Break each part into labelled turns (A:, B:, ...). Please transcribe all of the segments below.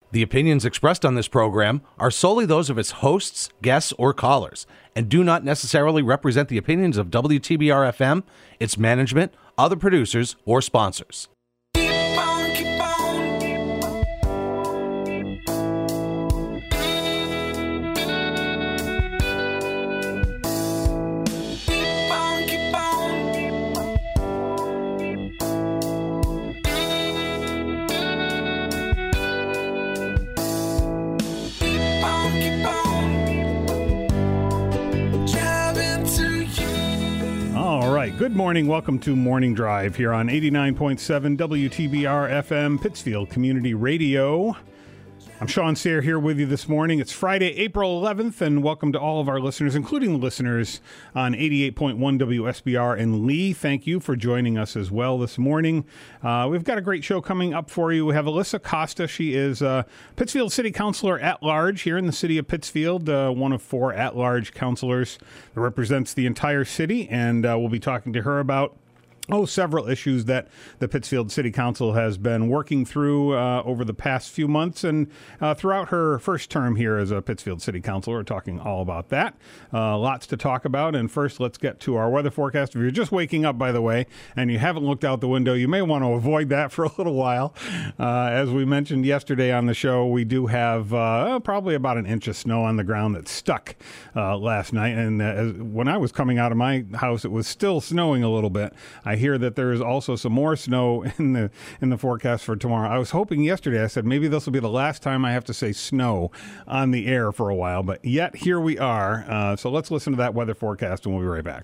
A: The opinions expressed on this program are solely those of its hosts, guests, or callers, and do not necessarily represent the opinions of WTBR-FM, its management, other producers, or sponsors.
B: Good morning. Welcome to Morning Drive here on 89.7 WTBR FM, Pittsfield Community Radio. I'm Sean Sayre here with you this morning. It's Friday, April 11th, and welcome to all of our listeners, including the listeners on 88.1 WSBR in Lee. Thank you for joining us as well this morning. We've got a great show coming up for you. We have Alyssa Costa. She is Pittsfield City Councilor at Large here in the city of Pittsfield, one of 4 at-large councilors that represents the entire city, and we'll be talking to her about several issues that the Pittsfield City Council has been working through over the past few months and throughout her first term here as a Pittsfield City Councilor. We're talking all about that. Lots to talk about. And first, let's get to our weather forecast. If you're just waking up, by the way, and you haven't looked out the window, you may want to avoid that for a little while. As we mentioned yesterday on the show, we do have probably about an inch of snow on the ground that stuck last night. And when I was coming out of my house, it was still snowing a little bit. I hear that there is also some more snow in the forecast for tomorrow. I was hoping yesterday, I said maybe this will be the last time I have to say snow on the air for a while, but yet here we are. So let's listen to that weather forecast and we'll be right back.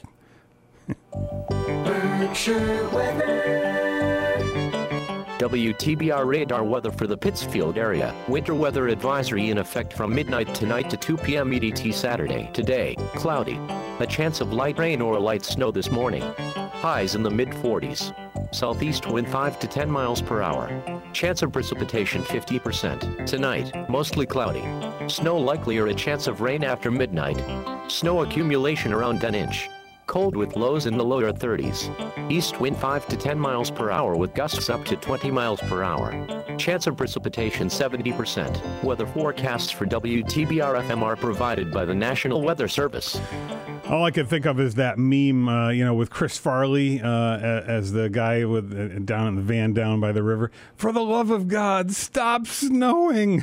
C: Berkshire weather. WTBR radar weather for the Pittsfield area. Winter weather advisory in effect from midnight tonight to 2 p.m. EDT Saturday. Today, cloudy. A chance of light rain or light snow this morning. Highs in the mid-40s. Southeast wind 5 to 10 miles per hour. Chance of precipitation 50%. Tonight, mostly cloudy. Snow likely or a chance of rain after midnight. Snow accumulation around an inch. Cold with lows in the lower 30s. East wind 5 to 10 miles per hour with gusts up to 20 miles per hour. Chance of precipitation 70%. Weather forecasts for WTBR-FM are provided by the National Weather Service.
B: All I can think of is that meme, with Chris Farley as the guy with down in the van down by the river. For the love of God, stop snowing.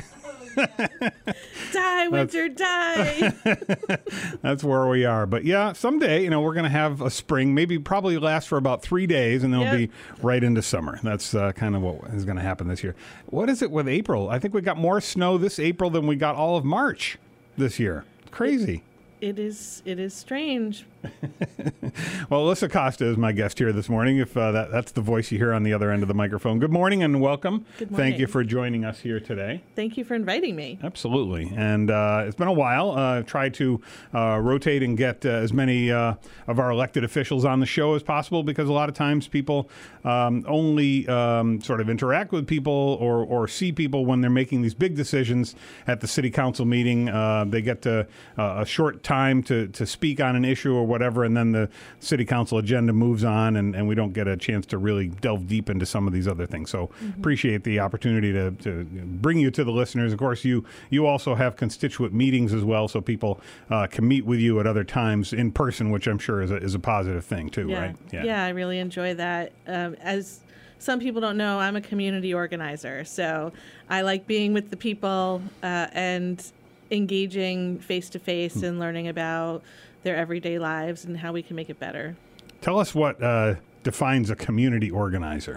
D: Die, winter, die.
B: That's where we are. But yeah, someday, we're going to have a spring, probably last for about 3 days, and then we'll be right into summer. That's kind of what is going to happen this year. What is it with April? I think we got more snow this April than we got all of March this year. It's crazy.
D: It is strange.
B: Well, Alyssa Costa is my guest here this morning. If that's the voice you hear on the other end of the microphone. Good morning and welcome.
D: Good morning.
B: Thank you for joining us here today.
D: Thank you for inviting me.
B: Absolutely. And it's been a while. I've tried to rotate and get as many of our elected officials on the show as possible because a lot of times people only sort of interact with people or see people when they're making these big decisions at the city council meeting. They get a short time to speak on an issue or whatever, and then the city council agenda moves on, and we don't get a chance to really delve deep into some of these other things. So appreciate the opportunity to bring you to the listeners. Of course, you also have constituent meetings as well, so people can meet with you at other times in person, which I'm sure is a positive thing too, right?
D: Yeah, I really enjoy that. As some people don't know, I'm a community organizer, so I like being with the people and engaging face-to-face and learning about their everyday lives and how we can make it better.
B: Tell us what defines a community organizer.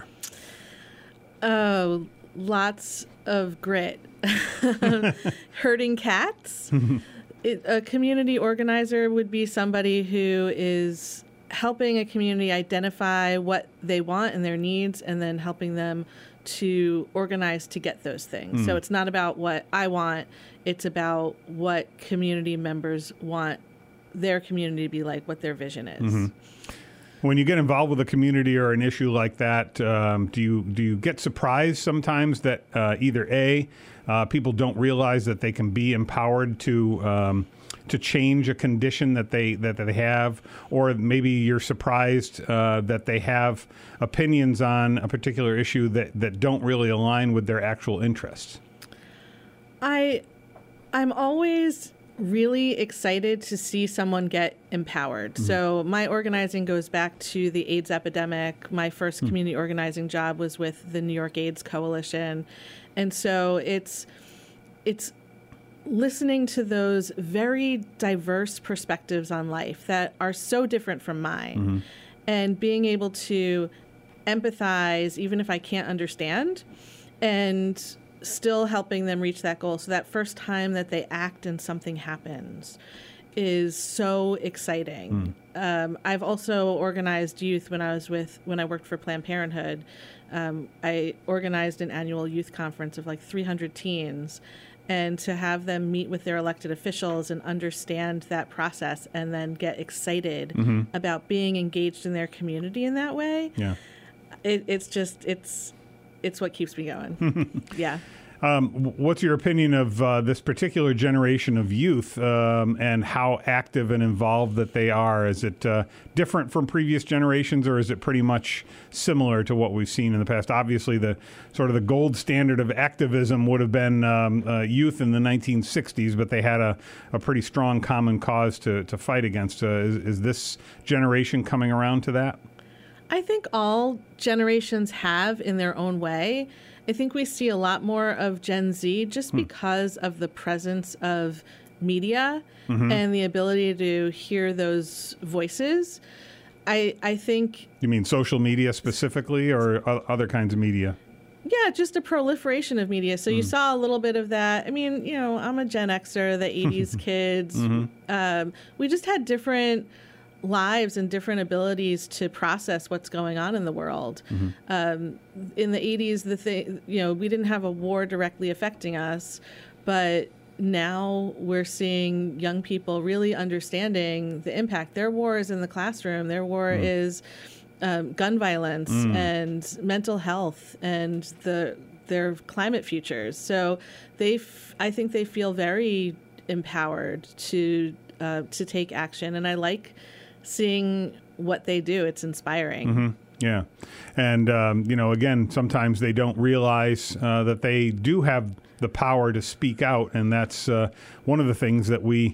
D: Oh, lots of grit. Herding cats. A community organizer would be somebody who is helping a community identify what they want and their needs and then helping them to organize to get those things. So it's not about what I want. It's about what community members want their community to be like, what their vision is.
B: When you get involved with a community or an issue like that, do you get surprised sometimes that either people don't realize that they can be empowered to change a condition that they have, or maybe you're surprised that they have opinions on a particular issue that don't really align with their actual interests?
D: I'm always really excited to see someone get empowered. Mm-hmm. So my organizing goes back to the AIDS epidemic. My first community organizing job was with the New York AIDS Coalition. And so it's listening to those very diverse perspectives on life that are so different from mine, and being able to empathize, even if I can't understand, and still helping them reach that goal. So that first time that they act and something happens is so exciting. I've also organized youth when I worked for Planned Parenthood. I organized an annual youth conference of like 300 teens, and to have them meet with their elected officials and understand that process and then get excited about being engaged in their community in that way. Yeah. It's what keeps me going. Yeah.
B: What's your opinion of this particular generation of youth and how active and involved that they are? Is it different from previous generations, or is it pretty much similar to what we've seen in the past? Obviously, the sort of the gold standard of activism would have been youth in the 1960s, but they had a pretty strong common cause to fight against. Is this generation coming around to that?
D: I think all generations have in their own way. I think we see a lot more of Gen Z just because of the presence of media and the ability to hear those voices. I think...
B: You mean social media specifically, or other kinds of media?
D: Yeah, just a proliferation of media. So you saw a little bit of that. I mean, you know, I'm a Gen Xer, the 80s kids. We just had different lives and different abilities to process what's going on in the world. In the 80s, we didn't have a war directly affecting us, but now we're seeing young people really understanding the impact. Their war is in the classroom. Their war is gun violence and mental health and their climate futures. So I think they feel very empowered to take action, and I like seeing what they do. It's inspiring.
B: Yeah. And, again, sometimes they don't realize that they do have the power to speak out. And that's one of the things that we,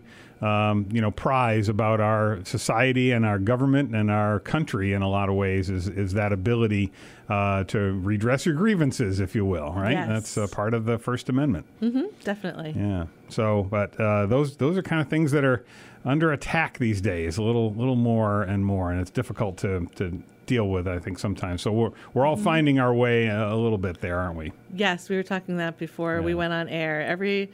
B: prize about our society and our government and our country in a lot of ways is that ability to redress your grievances, if you will, right?
D: Yes.
B: That's part of the First Amendment.
D: Definitely.
B: Yeah. So, but those are kind of things that are under attack these days, a little more and more, and it's difficult to deal with, I think, sometimes. So we're all finding our way a little bit there, aren't we?
D: Yes, we were talking that before we went on air.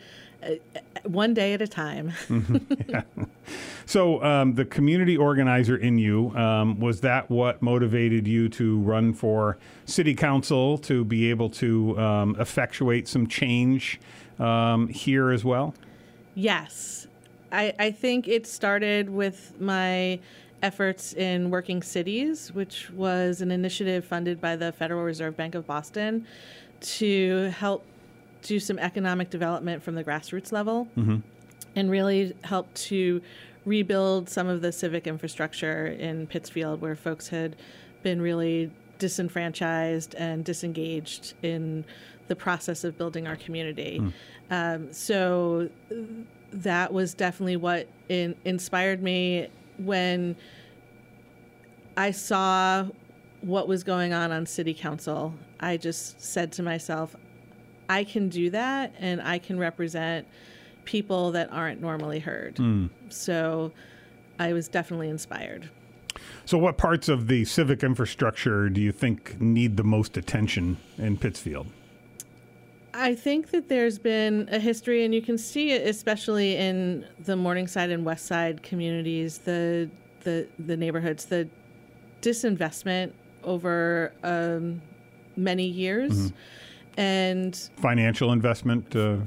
D: One day at a time.
B: Yeah. So the community organizer in you, was that what motivated you to run for city council, to be able to effectuate some change here as well?
D: Yes. I think it started with my efforts in Working Cities, which was an initiative funded by the Federal Reserve Bank of Boston to help do some economic development from the grassroots level and really help to rebuild some of the civic infrastructure in Pittsfield, where folks had been really disenfranchised and disengaged in the process of building our community. So that was definitely what inspired me when I saw what was going on city council. I just said to myself, I can do that, and I can represent people that aren't normally heard. So I was definitely inspired.
B: So what parts of the civic infrastructure do you think need the most attention in Pittsfield?
D: I think that there's been a history, and you can see it especially in the Morningside and West Side communities, the neighborhoods, the disinvestment over many years. And financial investment and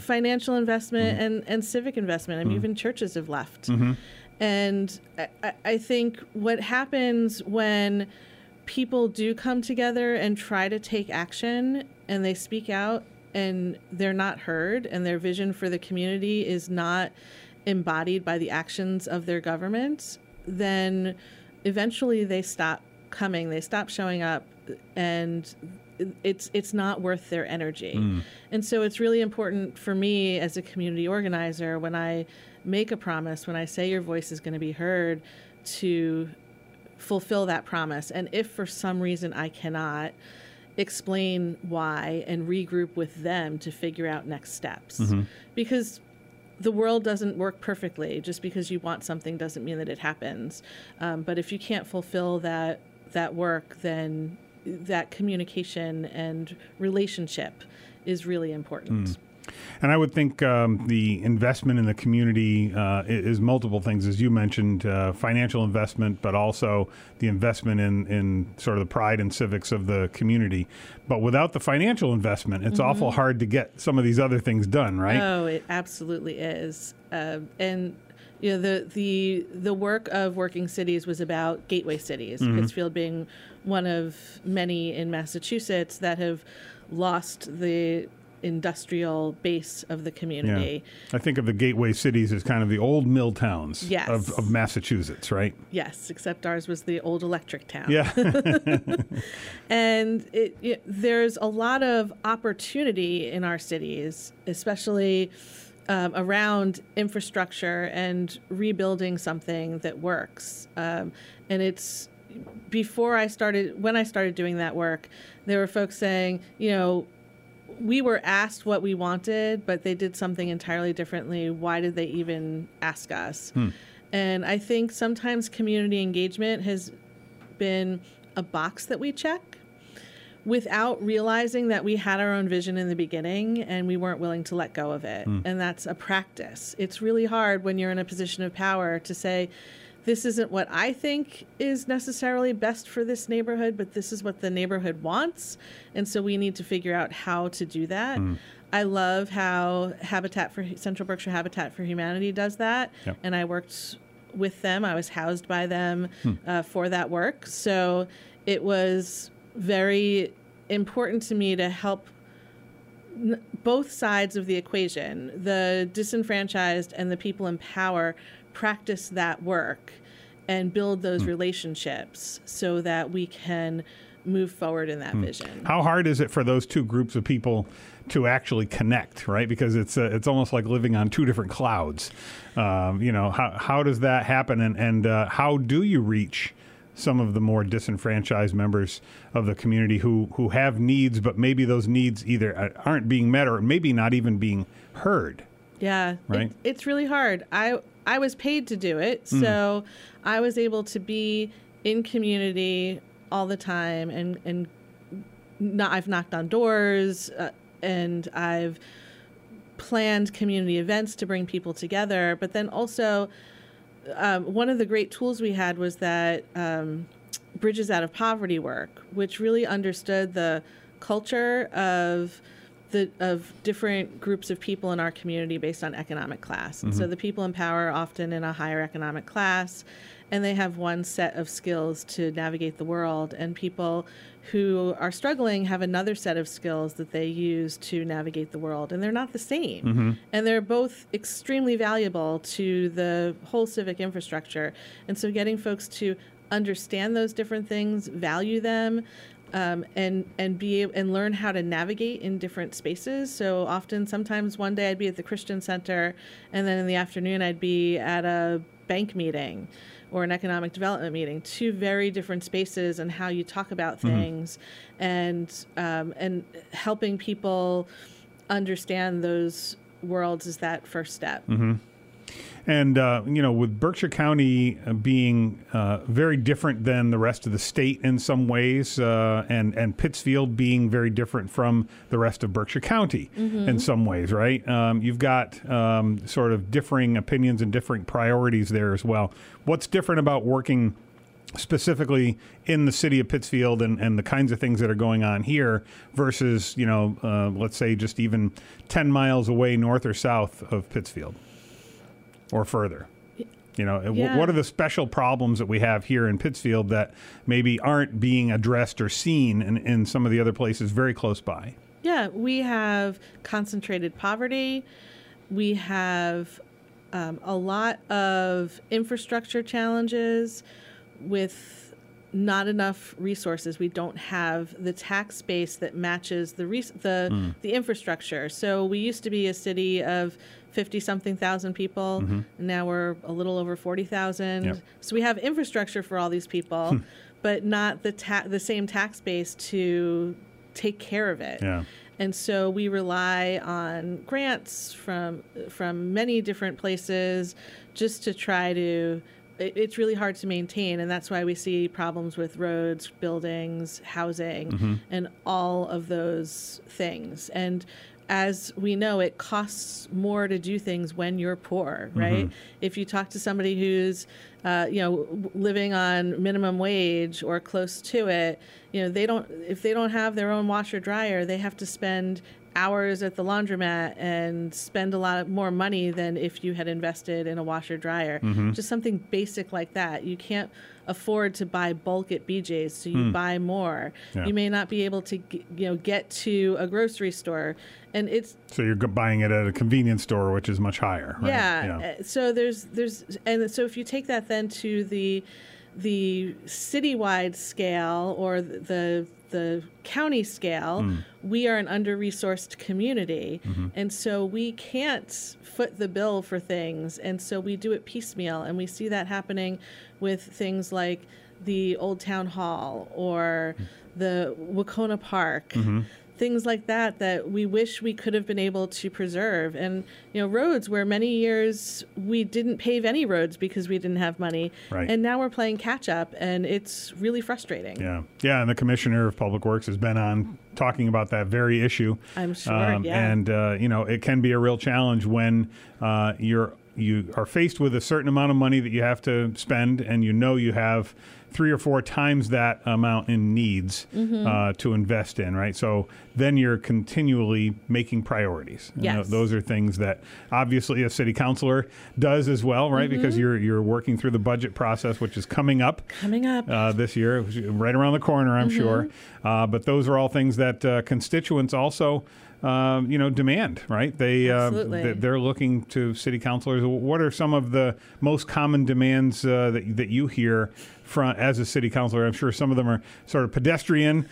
D: civic investment. I mean, even churches have left. And I think what happens when people do come together and try to take action and they speak out and they're not heard and their vision for the community is not embodied by the actions of their government, then eventually they stop coming, they stop showing up, and it's not worth their energy. And so it's really important for me as a community organizer, when I make a promise, when I say your voice is going to be heard, to fulfill that promise. And if for some reason I cannot, explain why and regroup with them to figure out next steps. Because the world doesn't work perfectly. Just because you want something doesn't mean that it happens. But if you can't fulfill that work, then that communication and relationship is really important.
B: And I would think the investment in the community is multiple things, as you mentioned, financial investment, but also the investment in sort of the pride and civics of the community. But without the financial investment, it's awful hard to get some of these other things done, right?
D: Oh, it absolutely is. And you know, the work of Working Cities was about gateway cities, Pittsfield being one of many in Massachusetts that have lost the industrial base of the community.
B: Yeah. I think of the gateway cities as kind of the old mill towns
D: Yes.
B: of Massachusetts, right?
D: Yes, except ours was the old electric town.
B: Yeah.
D: And there's a lot of opportunity in our cities, especially around infrastructure and rebuilding something that works. And it's when I started doing that work, there were folks saying, we were asked what we wanted, but they did something entirely differently. Why did they even ask us? And I think sometimes community engagement has been a box that we check without realizing that we had our own vision in the beginning and we weren't willing to let go of it. And that's a practice. It's really hard when you're in a position of power to say, this isn't what I think is necessarily best for this neighborhood, but this is what the neighborhood wants. And so we need to figure out how to do that. I love how Central Berkshire Habitat for Humanity does that. Yep. And I worked with them. I was housed by them for that work. So it was very important to me to help both sides of the equation, the disenfranchised and the people in power, practice that work and build those relationships so that we can move forward in that vision.
B: How hard is it for those two groups of people to actually connect, right? Because it's almost like living on two different clouds. How does that happen, and how do you reach some of the more disenfranchised members of the community who have needs, but maybe those needs either aren't being met or maybe not even being heard?
D: Yeah,
B: right.
D: It's really hard. I was paid to do it, so I was able to be in community all the time, and I've knocked on doors, and I've planned community events to bring people together. But then also, one of the great tools we had was that Bridges Out of Poverty work, which really understood the culture of different groups of people in our community based on economic class. And so the people in power are often in a higher economic class, and they have one set of skills to navigate the world. And people who are struggling have another set of skills that they use to navigate the world. And they're not the same. And they're both extremely valuable to the whole civic infrastructure. And so getting folks to understand those different things, value them, and learn how to navigate in different spaces. So sometimes one day I'd be at the Christian Center, and then in the afternoon I'd be at a bank meeting or an economic development meeting. Two very different spaces, and how you talk about things, and helping people understand those worlds is that first step.
B: And, with Berkshire County being very different than the rest of the state in some ways, and Pittsfield being very different from the rest of Berkshire County in some ways, right? You've got sort of differing opinions and differing priorities there as well. What's different about working specifically in the city of Pittsfield and the kinds of things that are going on here versus, let's say just even 10 miles away north or south of Pittsfield? Or further, what are the special problems that we have here in Pittsfield that maybe aren't being addressed or seen in some of the other places very close by?
D: Yeah, we have concentrated poverty. We have a lot of infrastructure challenges with not enough resources. We don't have the tax base that matches the infrastructure. So we used to be a city of 50-something thousand people, and now we're a little over 40,000.
B: Yep.
D: So we have infrastructure for all these people, but not the same tax base to take care of it.
B: Yeah.
D: And so we rely on grants from many different places just to try to. It's really hard to maintain, and that's why we see problems with roads, buildings, housing, and all of those things. And as we know, it costs more to do things when you're poor, right? If you talk to somebody who's, living on minimum wage or close to it, if they don't have their own washer dryer, they have to spend hours at the laundromat and spend a lot more money than if you had invested in a washer dryer. Just something basic like that. You can't afford to buy bulk at BJ's, so you buy more.
B: Yeah.
D: You may not be able to get to a grocery store, and it's
B: So you're buying it at a convenience store, which is much higher, right?
D: yeah. So there's so if you take that then to the citywide scale or the county scale, we are an under-resourced community, and so we can't foot the bill for things, and so we do it piecemeal, and we see that happening with things like the Old Town Hall or the Wacona Park. Things like that we wish we could have been able to preserve. And, roads where many years we didn't pave any roads because we didn't have money.
B: Right.
D: And now we're playing catch up, and it's really frustrating.
B: Yeah. Yeah. And the Commissioner of Public Works has been on talking about that very issue.
D: I'm sure. Yeah.
B: And, it can be a real challenge when you are faced with a certain amount of money that you have to spend, and you have 3 or 4 times that amount in needs to invest in, right? So then you're continually making priorities.
D: Yes.
B: Those are things that obviously a city councilor does as well, right? Because you're working through the budget process, which is coming up this year, right around the corner, I'm sure. But those are all things that constituents also demand, right? They're looking to city councilors. What are some of the most common demands that you hear as a city councilor? I'm sure some of them are sort of pedestrian,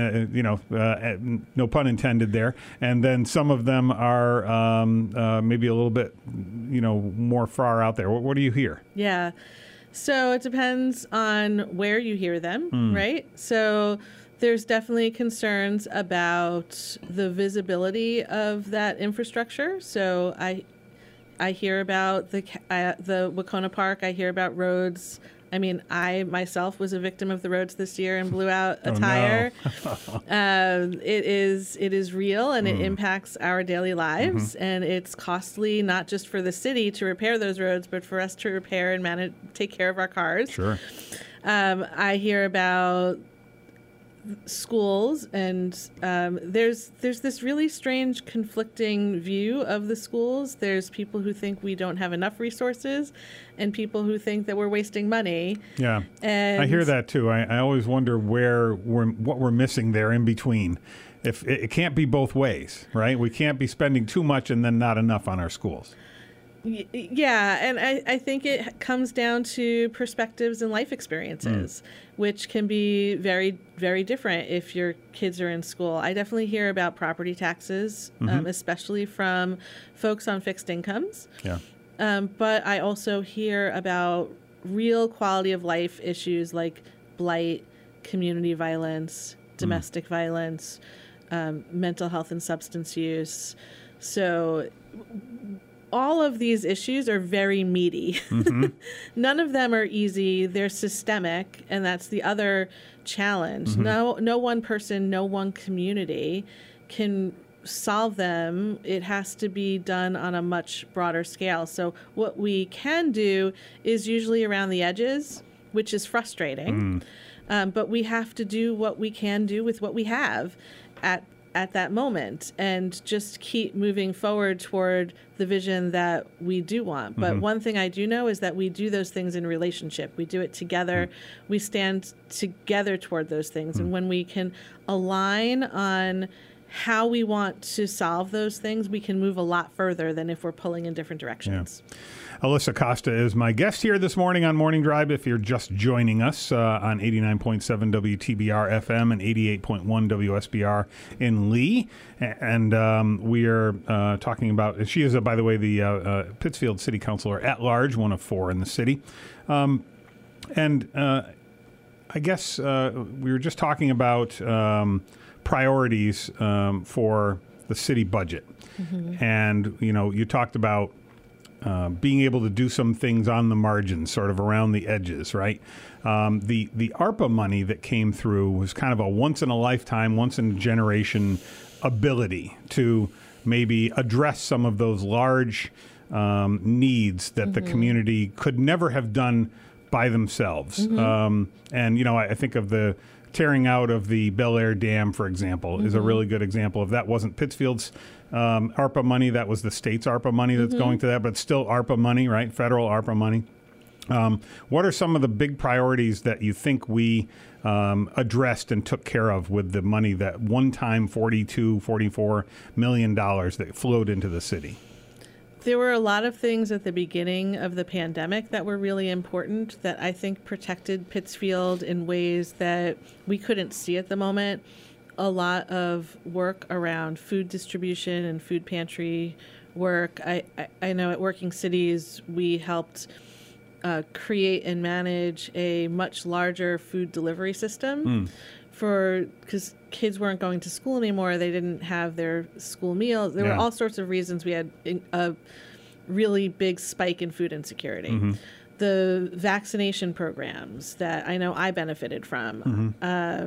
B: no pun intended there, and then some of them are maybe a little bit, more far out there. What do you hear?
D: Yeah. So it depends on where you hear them, right? So there's definitely concerns about the visibility of that infrastructure. So I hear about the Wacona Park. I hear about roads. I mean, I myself was a victim of the roads this year and blew out a tire. No. It is real, and it impacts our daily lives, and it's costly not just for the city to repair those roads, but for us to repair and take care of our cars.
B: Sure.
D: I hear about schools, and there's this really strange conflicting view of the schools. There's people who think we don't have enough resources, and people who think that we're wasting money.
B: Yeah,
D: and
B: I hear that too. I always wonder what we're missing there in between. If it can't be both ways, right? We can't be spending too much and then not enough on our schools.
D: Yeah, and I think it comes down to perspectives and life experiences, which can be very, very different if your kids are in school. I definitely hear about property taxes, especially from folks on fixed incomes.
B: Yeah.
D: But I also hear about real quality of life issues like blight, community violence, domestic violence, mental health and substance use. So all of these issues are very meaty. None of them are easy. They're systemic, and that's the other challenge. No one person, no one community can solve them. It has to be done on a much broader scale. So what we can do is usually around the edges, which is frustrating. But we have to do what we can do with what we have at that moment, and just keep moving forward toward the vision that we do want. But one thing I do know is that we do those things in relationship. We do it together. We stand together toward those things. And when we can align on how we want to solve those things, we can move a lot further than if we're pulling in different directions.
B: Yeah. Alyssa Costa is my guest here this morning on Morning Drive. If you're just joining us on 89.7 WTBR FM and 88.1 WSBR in Lee. And we are talking about, she is, by the way, the Pittsfield City Councilor at large, one of 4 in the city. I guess we were just talking about priorities for the city budget. Mm-hmm. And, you talked about being able to do some things on the margins, sort of around the edges, right? The ARPA money that came through was kind of a once-in-a-lifetime, once-in-a-generation ability to maybe address some of those large needs that the community could never have done by themselves. And, I think of the tearing out of the Bel Air Dam, for example, is a really good example of that. Wasn't Pittsfield's ARPA money. That was the state's ARPA money that's going to that, but still ARPA money, right? Federal ARPA money. What are some of the big priorities that you think we addressed and took care of with the money, that one-time $44 million that flowed into the city?
D: There were a lot of things at the beginning of the pandemic that were really important that I think protected Pittsfield in ways that we couldn't see at the moment. A lot of work around food distribution and food pantry work. I know at Working Cities we helped create and manage a much larger food delivery system because kids weren't going to school anymore. They didn't have their school meals. There were all sorts of reasons. We had a really big spike in food insecurity. The vaccination programs that I know I benefited from,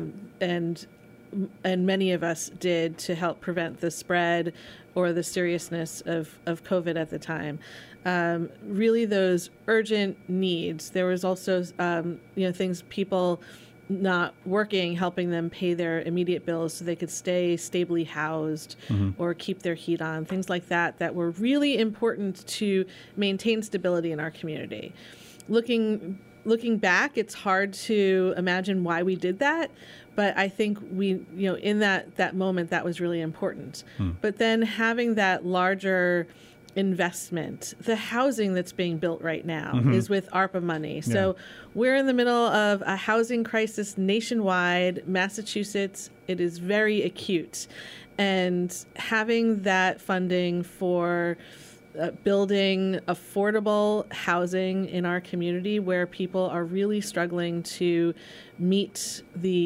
D: and many of us did, to help prevent the spread or the seriousness of COVID at the time. Really those urgent needs. There was also, things, people not working, helping them pay their immediate bills so they could stay stably housed or keep their heat on, things like that were really important to maintain stability in our community. Looking back, it's hard to imagine why we did that, but I think we, in that moment, that was really important. But then having that larger investment, the housing that's being built right now is with ARPA money. So we're in the middle of a housing crisis nationwide. Massachusetts, it is very acute. And having that funding for building affordable housing in our community where people are really struggling to meet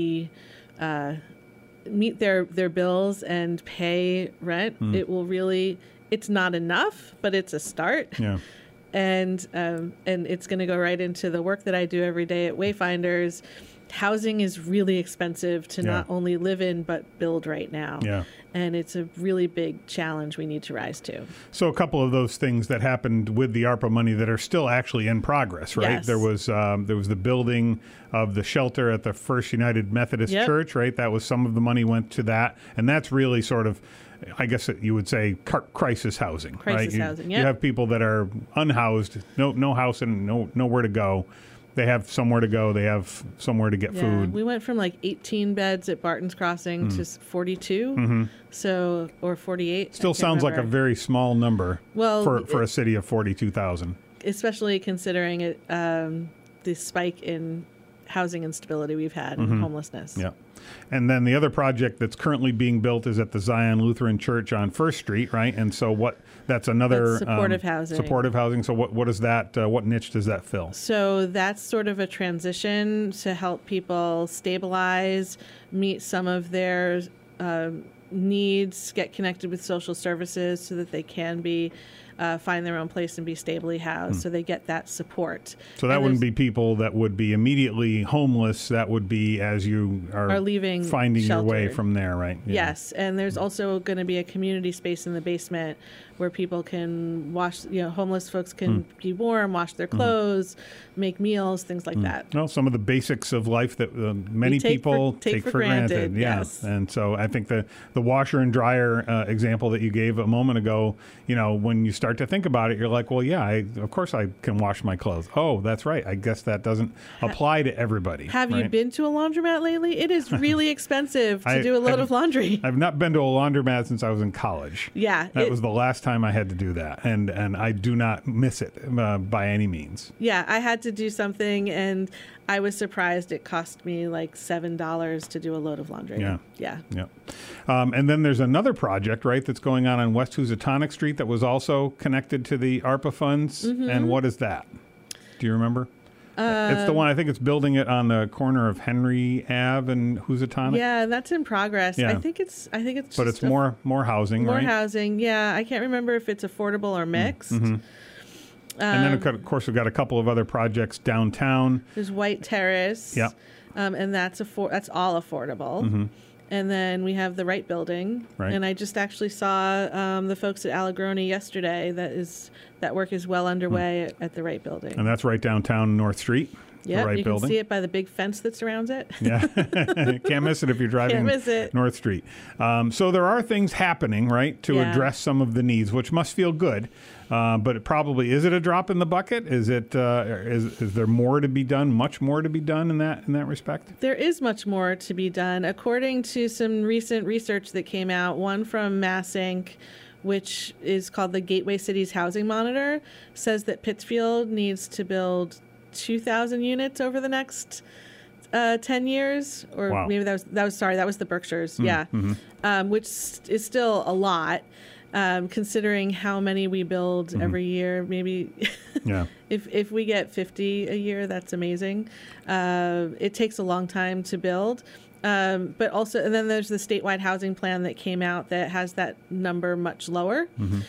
D: their bills and pay rent, it will really... It's not enough, but it's a start. Yeah. And it's going to go right into the work that I do every day at Wayfinders. Housing is really expensive to not only live in, but build right now. Yeah. And it's a really big challenge we need to rise to.
B: So a couple of those things that happened with the ARPA money that are still actually in progress, right? Yes. There was the building of the shelter at the First United Methodist Church, right? That was, some of the money went to that. And that's really sort of, I guess you would say, crisis housing, right?
D: Housing,
B: You have people that are unhoused, no house and nowhere to go. They have somewhere to go. They have somewhere to get food.
D: We went from like 18 beds at Barton's Crossing to 42, or 48.
B: Still sounds like a very small number for a city of 42,000.
D: Especially considering it, the spike in housing instability we've had and homelessness.
B: Yeah. And then the other project that's currently being built is at the Zion Lutheran Church on First Street, right? And so that's another
D: supportive housing.
B: Supportive housing. So what is that? What niche does that fill?
D: So that's sort of a transition to help people stabilize, meet some of their needs, get connected with social services so that they can be find their own place and be stably housed, so they get that support.
B: So that wouldn't be people that would be immediately homeless. That would be as you are leaving, finding sheltered. Your way from there, right?
D: Yeah. Yes, and there's also going to be a community space in the basement where people can wash, homeless folks can be warm, wash their clothes, make meals, things like that.
B: Well, some of the basics of life that many people take for granted.
D: Yes.
B: And so I think the washer and dryer example that you gave a moment ago, when you start to think about it, you're like, well, yeah, of course I can wash my clothes. Oh, that's right. I guess that doesn't apply to everybody.
D: Have
B: right?
D: you been to a laundromat lately? It is really expensive to do a load of laundry.
B: I've not been to a laundromat since I was in college.
D: Yeah.
B: That was the last time I had to do that. And I do not miss it by any means.
D: Yeah, I had to do something, and I was surprised it cost me like $7 to do a load of laundry.
B: Yeah. And then there's another project, right, that's going on West Housatonic Street that was also connected to the ARPA funds.
D: Mm-hmm.
B: And what is that? Do you remember? It's the one, I think it's building it on the corner of Henry Ave and Housatonic.
D: Yeah, that's in progress.
B: Yeah.
D: I think it's
B: But it's more housing,
D: more
B: right?
D: housing. Yeah, I can't remember if it's affordable or mixed.
B: Mm-hmm. And then, of course, we've got a couple of other projects downtown.
D: There's White Terrace.
B: Yeah.
D: And that's all affordable.
B: Mm-hmm.
D: And then we have the Wright Building.
B: Right.
D: And I just actually saw the folks at Allegroni yesterday. That work is well underway at the Wright Building.
B: And that's right downtown North Street.
D: Yeah,
B: Wright
D: you
B: Building.
D: can see it by the big fence that surrounds it.
B: Yeah, can't miss it if you're driving
D: Can't miss it.
B: North Street. So there are things happening, right, to address some of the needs, which must feel good. But it probably is it a drop in the bucket? Is it is there more to be done? Much more to be done in that respect?
D: There is much more to be done, according to some recent research that came out. One from Mass Inc., which is called the Gateway Cities Housing Monitor, says that Pittsfield needs to build 2,000 units over the next 10 years, or
B: wow.
D: Maybe that was the Berkshires, which is still a lot, considering how many we build every year. Maybe if we get 50 a year, that's amazing. It takes a long time to build. But also, and then there's the statewide housing plan that came out that has that number much lower.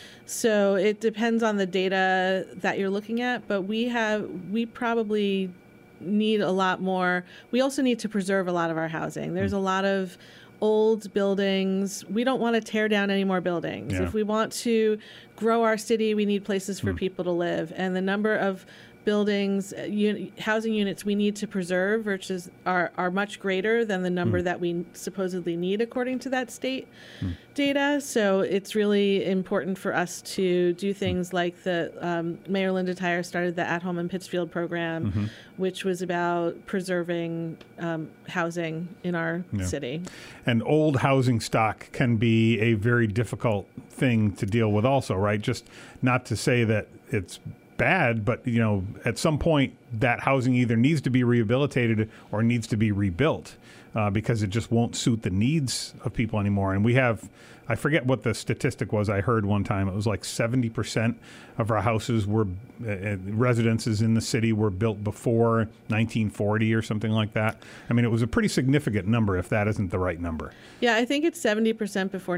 D: So it depends on the data that you're looking at, but we probably need a lot more. We also need to preserve a lot of our housing. There's a lot of old buildings. We don't want to tear down any more buildings.
B: Yeah.
D: If we want to grow our city, we need places for people to live. And the number of buildings, housing units we need to preserve, which are much greater than the number that we supposedly need according to that state data. So it's really important for us to do things like the Mayor Linda Tyre started the At Home in Pittsfield program, which was about preserving housing in our city.
B: And old housing stock can be a very difficult thing to deal with also, right? Just not to say that it's bad, but at some point that housing either needs to be rehabilitated or needs to be rebuilt because it just won't suit the needs of people anymore. And we have, I forget what the statistic was I heard one time, it was like 70% of our houses were, residences in the city were built before 1940 or something like that. I mean, it was a pretty significant number if that isn't the right number.
D: Yeah, I think it's 70% before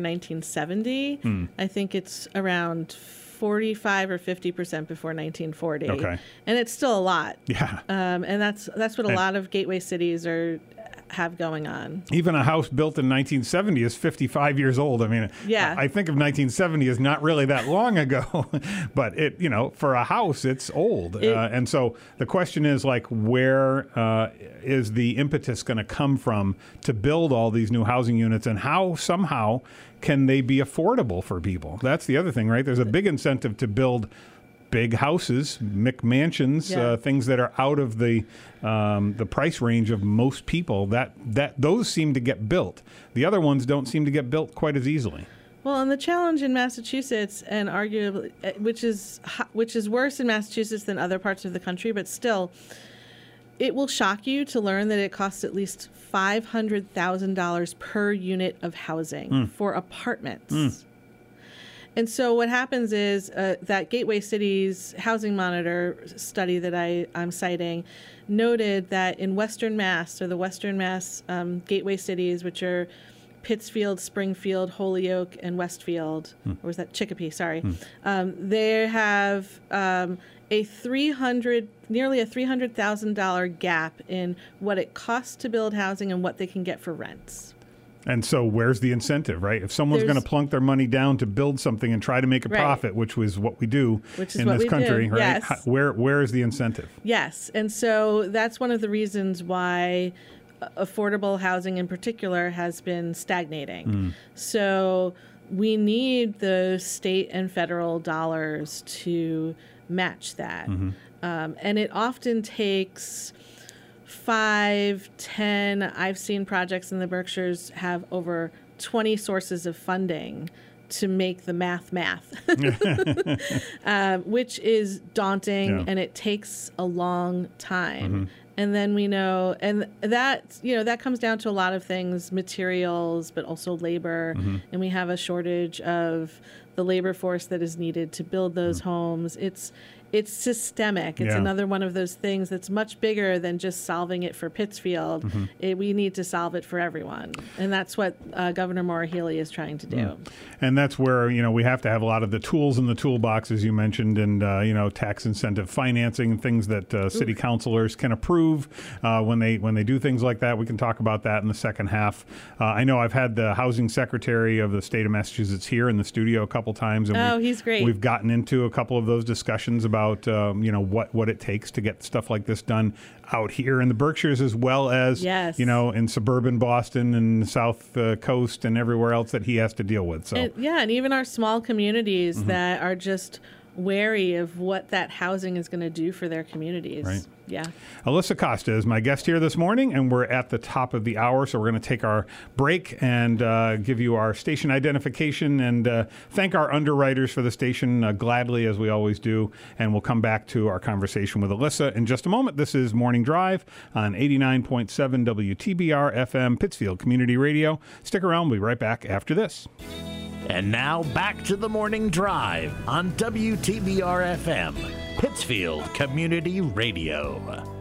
D: 1970. I think it's around 45 or 50% before 1940.
B: Okay.
D: And it's still a lot.
B: Yeah.
D: And that's what a lot of gateway cities have going on.
B: Even a house built in 1970 is 55 years old. I mean, I think of 1970 as not really that long ago, but it, for a house, it's old. And so the question is like, where is the impetus going to come from to build all these new housing units, and how somehow can they be affordable for people? That's the other thing, right? There's a big incentive to build big houses, McMansions, things that are out of the price range of most people. That those seem to get built. The other ones don't seem to get built quite as easily.
D: Well, and the challenge in Massachusetts, and arguably, which is worse in Massachusetts than other parts of the country, but still, it will shock you to learn that it costs at least $500,000 per unit of housing for apartments. And so what happens is that Gateway Cities Housing Monitor study that I'm citing noted that in Western Mass, or the Western Mass gateway cities, which are Pittsfield, Springfield, Holyoke, and Westfield, or was that Chicopee? Sorry. They have nearly a $300,000 gap in what it costs to build housing and what they can get for rents.
B: And so where's the incentive, right? If someone's going to plunk their money down to build something and try to make a profit, which was what we do in this country, right?
D: Yes.
B: Where is the incentive?
D: Yes. And so that's one of the reasons why affordable housing in particular has been stagnating. So we need the state and federal dollars to match that. And it often takes 5, 10. I've seen projects in the Berkshires have over 20 sources of funding to make the math, which is daunting, and it takes a long time. And then we know, and that, that comes down to a lot of things, materials, but also labor. And we have a shortage of the labor force that is needed to build those homes. It's systemic. It's another one of those things that's much bigger than just solving it for Pittsfield. We need to solve it for everyone. And that's what Governor Maura Healey is trying to do.
B: And that's where, we have to have a lot of the tools in the toolbox, as you mentioned, and, tax incentive financing and things that city councilors can approve when they do things like that. We can talk about that in the second half. I know I've had the housing secretary of the state of Massachusetts here in the studio a couple times. And
D: he's great.
B: We've gotten into a couple of those discussions about what it takes to get stuff like this done out here in the Berkshires, as well as in suburban Boston and the South Coast and everywhere else that he has to deal with. So
D: and even our small communities that are just wary of what that housing is going to do for their communities.
B: Right.
D: Yeah.
B: Alyssa Costa is my guest here this morning, and we're at the top of the hour, so we're going to take our break and give you our station identification and thank our underwriters for the station gladly, as we always do, and we'll come back to our conversation with Alyssa in just a moment. This is Morning Drive on 89.7 WTBR FM, Pittsfield Community Radio. Stick around. We'll be right back after this.
E: And now back to the Morning Drive on WTBR FM, Pittsfield Community Radio.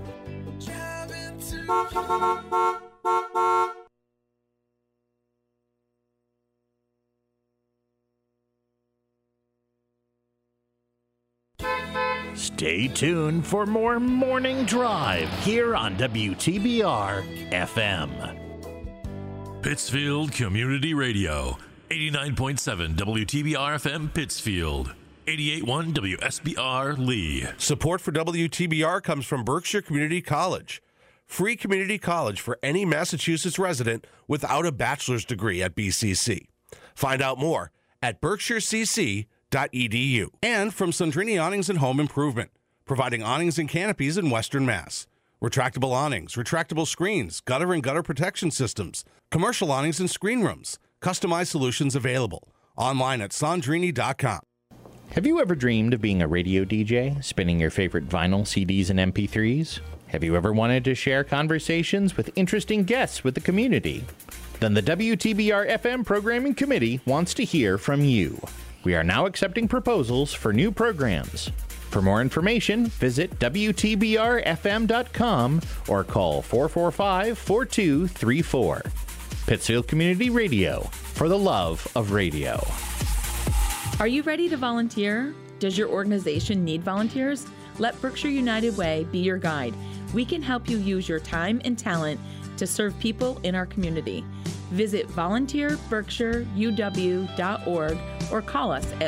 E: Stay tuned for more Morning Drive here on WTBR FM.
F: Pittsfield Community Radio. 89.7 WTBR FM Pittsfield. 88.1 WSBR Lee.
A: Support for WTBR comes from Berkshire Community College. Free community college for any Massachusetts resident without a bachelor's degree at BCC. Find out more at berkshirecc.edu. And from Sandrini Awnings and Home Improvement, providing awnings and canopies in Western Mass. Retractable awnings, retractable screens, gutter and gutter protection systems, commercial awnings and screen rooms. Customized solutions available. Online at Sandrini.com.
G: Have you ever dreamed of being a radio DJ, spinning your favorite vinyl, CDs, and MP3s? Have you ever wanted to share conversations with interesting guests with the community? Then the WTBR FM Programming Committee wants to hear from you. We are now accepting proposals for new programs. For more information, visit WTBRFM.com or call 445-4234. Pittsfield Community Radio, for the love of radio.
H: Are you ready to volunteer? Does your organization need volunteers? Let Berkshire United Way be your guide. We can help you use your time and talent to serve people in our community. Visit volunteerberkshireuw.org or call us at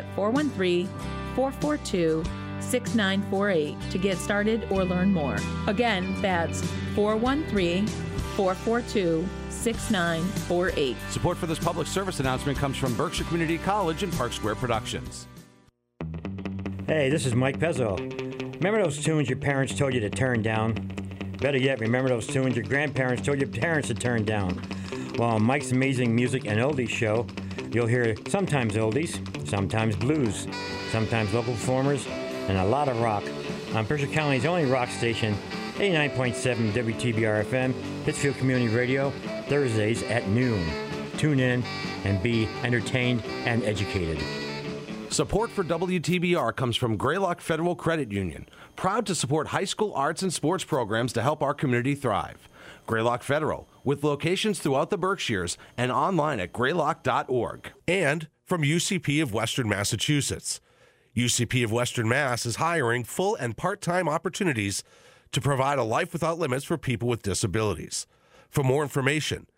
H: 413-442-6948 to get started or learn more. Again, that's 413-442-6948.
A: Support for this public service announcement comes from Berkshire Community College and Park Square Productions.
I: Hey, this is Mike Pezzo. Remember those tunes your parents told you to turn down? Better yet, remember those tunes your grandparents told your parents to turn down? Well, on Mike's Amazing Music and Oldies show, you'll hear sometimes oldies, sometimes blues, sometimes local performers, and a lot of rock on Berkshire County's only rock station, 89.7 WTBR FM, Pittsfield Community Radio, Thursdays at noon. Tune in and be entertained and educated.
A: Support for WTBR comes from Greylock Federal Credit Union, proud to support high school arts and sports programs to help our community thrive. Greylock Federal, with locations throughout the Berkshires and online at greylock.org. And from UCP of Western Massachusetts. UCP of Western Mass is hiring full and part-time opportunities to provide a life without limits for people with disabilities. For more information,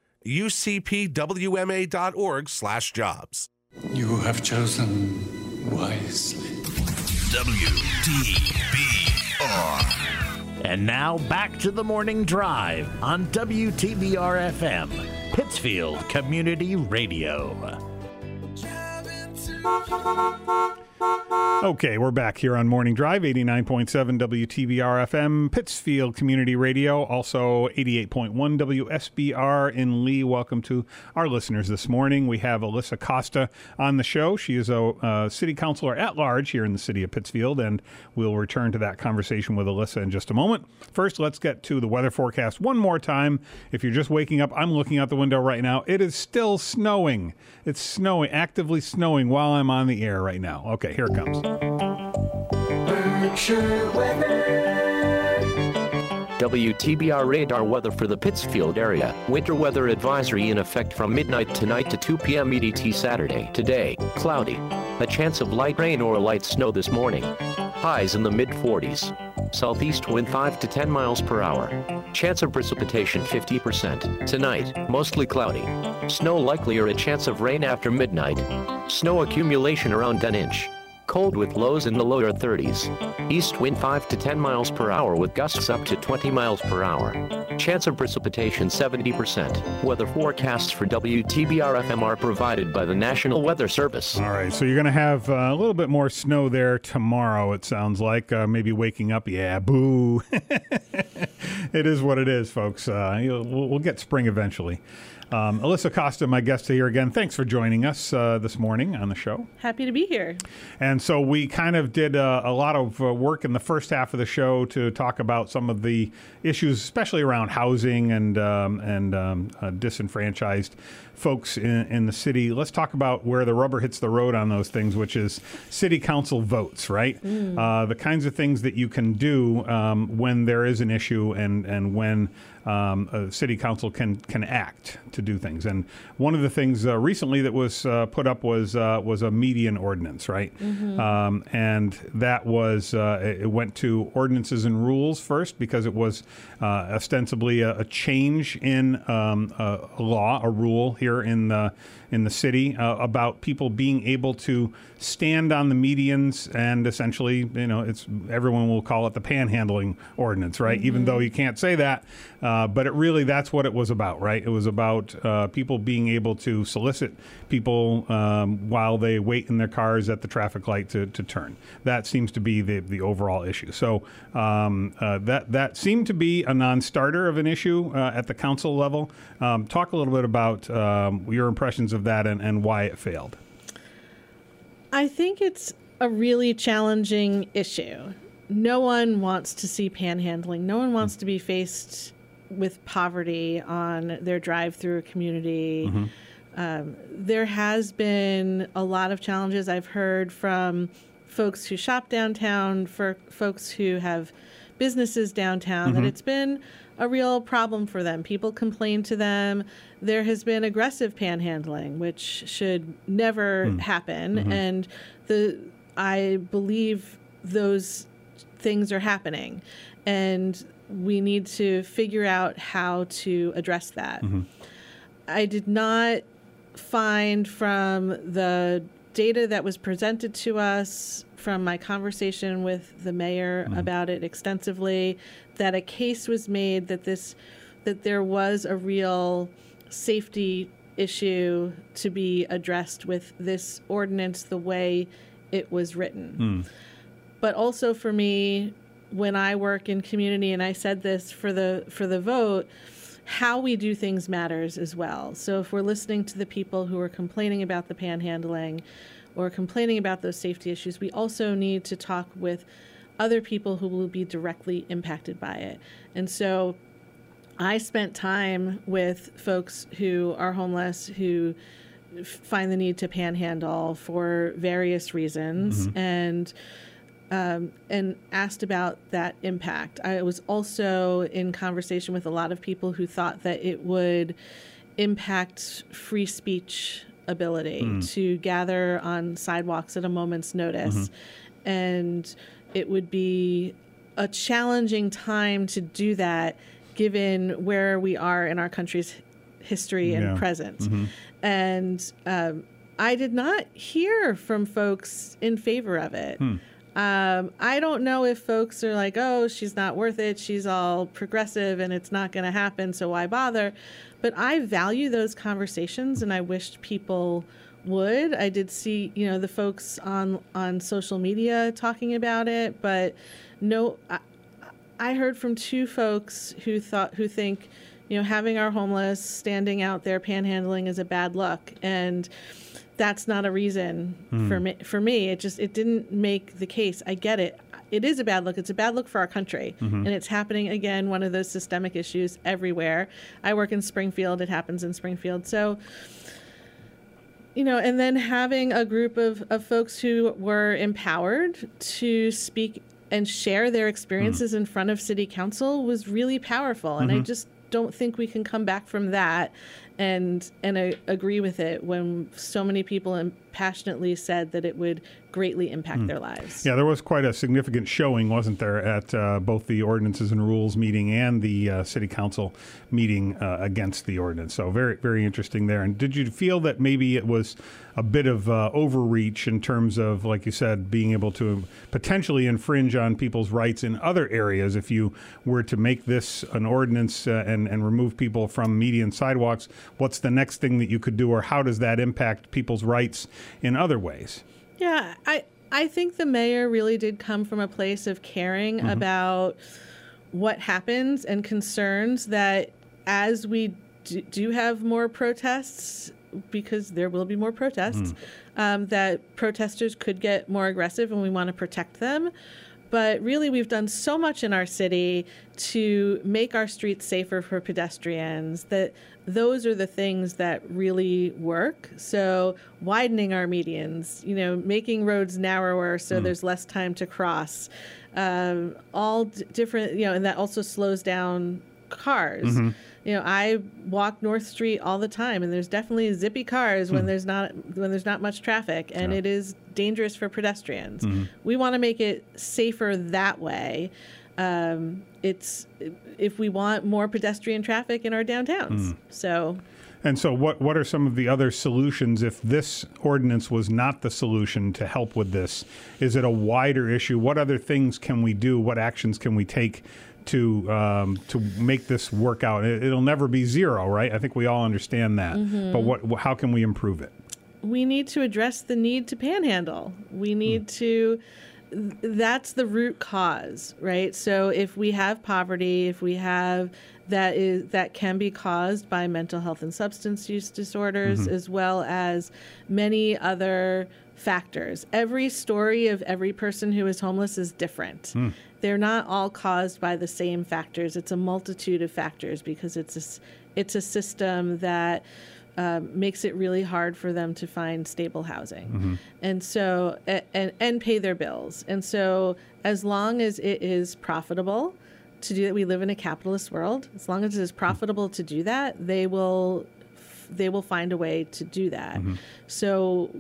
A: ucpwma.org/jobs.
J: You have chosen wisely.
E: WTBR. And now back to the Morning Drive on WTBR FM, Pittsfield Community Radio.
B: Okay, we're back here on Morning Drive, 89.7 WTBR FM, Pittsfield Community Radio, also 88.1 WSBR in Lee. Welcome to our listeners this morning. We have Alyssa Costa on the show. She is a city councilor at large here in the city of Pittsfield, and we'll return to that conversation with Alyssa in just a moment. First, let's get to the weather forecast one more time. If you're just waking up, I'm looking out the window right now. It is still snowing. It's snowing, actively snowing while I'm on the air right now. Okay, here it comes.
C: WTBR radar weather for the Pittsfield area. Winter weather advisory in effect from midnight tonight to 2 p.m. EDT Saturday. Today, cloudy. A chance of light rain or light snow this morning. Highs in the mid-40s. Southeast wind 5 to 10 miles per hour. Chance of precipitation 50%. Tonight, mostly cloudy. Snow likely or a chance of rain after midnight. Snow accumulation around an inch. Cold with lows in the lower 30s. East wind 5 to 10 miles per hour with gusts up to 20 miles per hour. Chance of precipitation 70%. Weather forecasts for WTBR-FM are provided by the National Weather Service.
B: All right, so you're going to have a little bit more snow there tomorrow, it sounds like. Maybe waking up, yeah, boo. It is what it is, folks. We'll get spring eventually. Alyssa Costa, my guest here again. Thanks for joining us this morning on the show.
D: Happy to be here.
B: And so we kind of did a lot of work in the first half of the show to talk about some of the issues, especially around housing and disenfranchised folks in the city. Let's talk about where the rubber hits the road on those things, which is city council votes, right? The kinds of things that you can do when there is an issue and when a city council can act to do things. And one of the things recently that was put up was a median ordinance, right? And that was it went to ordinances and rules first because it was ostensibly a change in a law, a rule here in the city about people being able to stand on the medians and essentially, everyone will call it the panhandling ordinance, right? Even though you can't say that, but that's what it was about, right? It was about people being able to solicit people while they wait in their cars at the traffic light to turn. That seems to be the overall issue. So that seemed to be a non-starter of an issue at the council level. Talk a little bit about your impressions of that and why it failed.
D: I think it's a really challenging issue. No one wants to see panhandling. No one wants to be faced with poverty on their drive through a community. There has been a lot of challenges I've heard from folks who shop downtown, for folks who have businesses downtown, that it's been a real problem for them. People complain to them. There has been aggressive panhandling, which should never happen. And I believe those things are happening. And we need to figure out how to address that. I did not find from the data that was presented to us, from my conversation with the mayor about it extensively, that a case was made that there was a real safety issue to be addressed with this ordinance the way it was written. But also for me, when I work in community, and I said this for the vote, how we do things matters as well. So if we're listening to the people who are complaining about the panhandling or complaining about those safety issues, we also need to talk with other people who will be directly impacted by it. And so I spent time with folks who are homeless, who find the need to panhandle for various reasons, and asked about that impact. I was also in conversation with a lot of people who thought that it would impact free speech ability to gather on sidewalks at a moment's notice. And it would be a challenging time to do that given where we are in our country's history and present. And I did not hear from folks in favor of it. I don't know if folks are like, oh, she's not worth it. She's all progressive and it's not going to happen, so why bother? But I value those conversations, and I wished people would. I did see, the folks on social media talking about it, but no, I heard from two folks who think, having our homeless standing out there panhandling is a bad look, and that's not a reason for me. It didn't make the case. I get it. It is a bad look. It's a bad look for our country. And it's happening, again, one of those systemic issues everywhere. I work in Springfield. It happens in Springfield. So, and then having a group of folks who were empowered to speak and share their experiences in front of city council was really powerful. And I just don't think we can come back from that and agree with it when so many people passionately said that it would greatly impact their lives.
B: Yeah, there was quite a significant showing, wasn't there, at both the Ordinances and Rules meeting and the City Council meeting against the ordinance. So very, very interesting there. And did you feel that maybe it was a bit of overreach in terms of, like you said, being able to potentially infringe on people's rights in other areas if you were to make this an ordinance and remove people from median sidewalks? What's the next thing that you could do, or how does that impact people's rights in other ways?
D: Yeah, I think the mayor really did come from a place of caring about what happens and concerns that as we do have more protests, because there will be more protests, that protesters could get more aggressive, and we want to protect them. But really, we've done so much in our city to make our streets safer for pedestrians that those are the things that really work. So widening our medians, making roads narrower so there's less time to cross, all different, and that also slows down cars. I walk North Street all the time, and there's definitely zippy cars when there's not much traffic, and it is dangerous for pedestrians. We want to make it safer that way. It's if we want more pedestrian traffic in our downtowns. So what are some of the other solutions if this ordinance was not the solution to help with this? Is it a wider issue? What other things can we do? What actions can we take to make this work out? It'll never be zero, right? I think we all understand that. But how can we improve it? We need to address the need to panhandle. We need to. That's the root cause, right? So if we have poverty, if we have that can be caused by mental health and substance use disorders, as well as many other factors. Every story of every person who is homeless is different. They're not all caused by the same factors. It's a multitude of factors because it's a system that makes it really hard for them to find stable housing, and so and pay their bills. And so, as long as it is profitable to do that, we live in a capitalist world. As long as it is profitable to do that, they will find a way to do that. So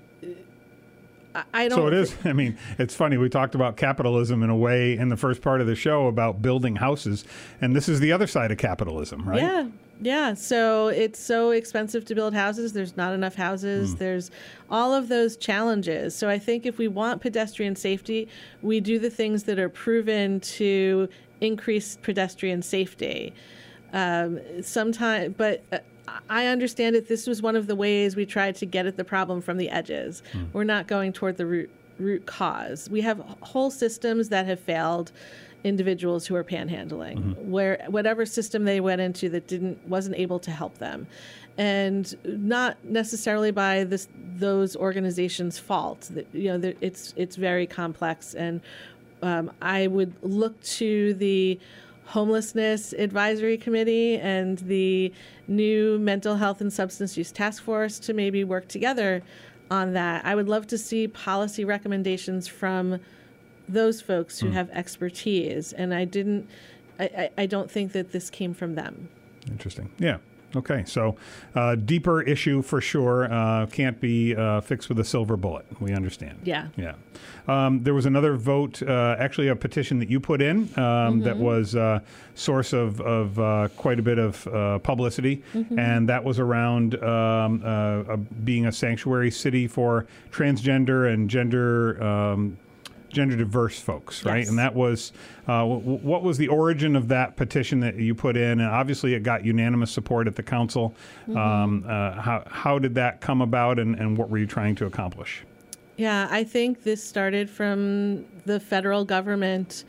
D: I don't. So it is. I mean, it's funny. We talked about capitalism in a way in the first part of the show about building houses, and this is the other side of capitalism, right? Yeah. Yeah. So it's so expensive to build houses. There's not enough houses. There's all of those challenges. So I think if we want pedestrian safety, we do the things that are proven to increase pedestrian safety. Sometimes, but I understand that this was one of the ways we tried to get at the problem from the edges. We're not going toward the root cause. We have whole systems that have failed individuals who are panhandling, where whatever system they went into that wasn't able to help them, and not necessarily by those organizations' fault. It's very complex, and I would look to the Homelessness Advisory Committee and the new Mental Health and Substance Use Task Force to maybe work together on that. I would love to see policy recommendations from those folks who have expertise, and I don't think that this came from them. Interesting. Yeah. Okay. So deeper issue for sure. Can't be fixed with a silver bullet. We understand. Yeah. Yeah. There was another vote, actually a petition that you put in that was a source of quite a bit of publicity, and that was around being a sanctuary city for transgender and gender
B: gender diverse folks, right?
D: Yes.
B: And that was, what was the origin of that petition that you put in? And obviously it got unanimous support at the council. How did that come about, and what were you trying to accomplish?
D: Yeah, I think this started from the federal government